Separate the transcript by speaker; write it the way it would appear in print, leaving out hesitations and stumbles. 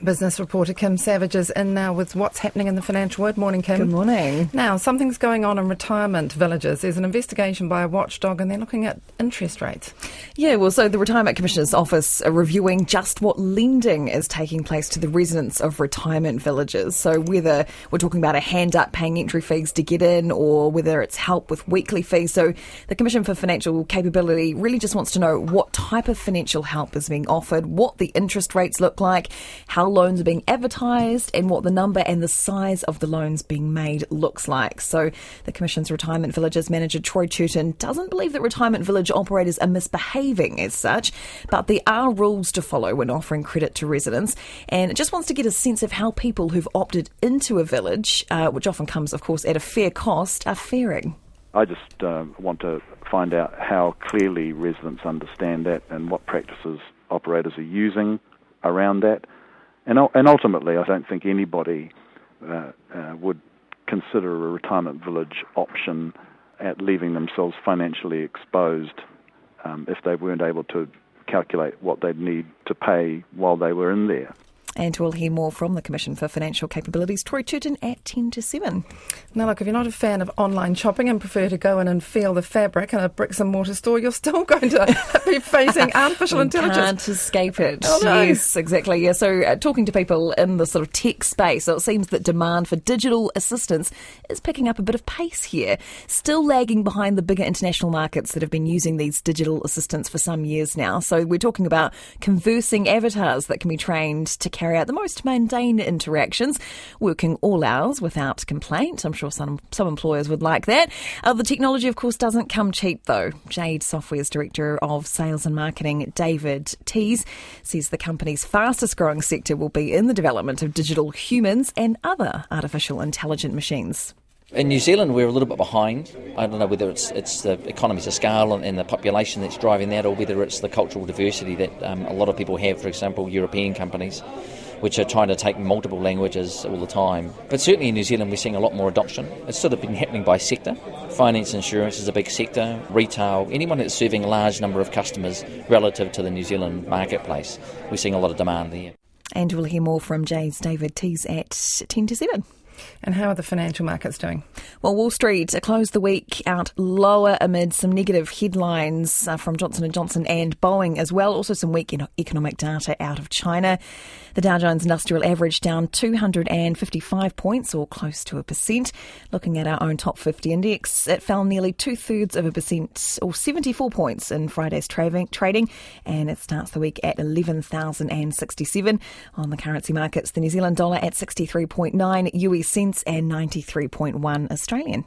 Speaker 1: Business reporter Kim Savage is in now with what's happening in the financial world. Morning, Kim.
Speaker 2: Good morning.
Speaker 1: Now, something's going on in retirement villages. There's an investigation by a watchdog and they're looking at interest rates.
Speaker 2: Yeah, well, so the Retirement Commissioner's Office are reviewing just what lending is taking place to the residents of retirement villages. So whether we're talking about a hand up paying entry fees to get in or whether it's help with weekly fees. So the Commission for Financial Capability really just wants to know what type of financial help is being offered, what the interest rates look like, how loans are being advertised and what the number and the size of the loans being made looks like. So the Commission's Retirement Villages manager Troy Turton doesn't believe that retirement village operators are misbehaving as such, but there are rules to follow when offering credit to residents, and it just wants to get a sense of how people who've opted into a village, which often comes of course at a fair cost, are faring.
Speaker 3: I just want to find out how clearly residents understand that and what practices operators are using around that. And ultimately, I don't think anybody would consider a retirement village option at leaving themselves financially exposed if they weren't able to calculate what they'd need to pay while they were in there.
Speaker 2: And we'll hear more from the Commission for Financial Capabilities, Troy Turton, at 10 to 7.
Speaker 1: Now, look, if you're not a fan of online shopping and prefer to go in and feel the fabric in a bricks and mortar store, you're still going to be facing artificial intelligence.
Speaker 2: Can't escape it.
Speaker 1: Oh, no.
Speaker 2: Yes, exactly. Yeah. So talking to people in the sort of tech space, so it seems that demand for digital assistance is picking up a bit of pace here, still lagging behind the bigger international markets that have been using these digital assistants for some years now. So we're talking about conversing avatars that can be trained to carry out the most mundane interactions, working all hours without complaint. I'm sure some employers would like that. The technology, of course, doesn't come cheap, though. Jade Software's Director of Sales and Marketing, David Tees, says the company's fastest growing sector will be in the development of digital humans and other artificial intelligent machines.
Speaker 4: In New Zealand, we're a little bit behind. I don't know whether it's the economies of scale and the population that's driving that, or whether it's the cultural diversity that a lot of people have, for example, European companies, which are trying to take multiple languages all the time. But certainly in New Zealand, we're seeing a lot more adoption. It's sort of been happening by sector. Finance and insurance is a big sector. Retail, anyone that's serving a large number of customers relative to the New Zealand marketplace, we're seeing a lot of demand there.
Speaker 2: And we'll hear more from Jade's David Tees at 10 to 7.
Speaker 1: And how are the financial markets doing?
Speaker 2: Well, Wall Street closed the week out lower amid some negative headlines from Johnson & Johnson and Boeing as well. Also some weak economic data out of China. The Dow Jones Industrial Average down 255 points, or close to 1%. Looking at our own top 50 index, it fell nearly 2/3%, or 74 points in Friday's trading, and it starts the week at 11,067. On the currency markets, the New Zealand dollar at 63.9 US cents and 93.1 Australian.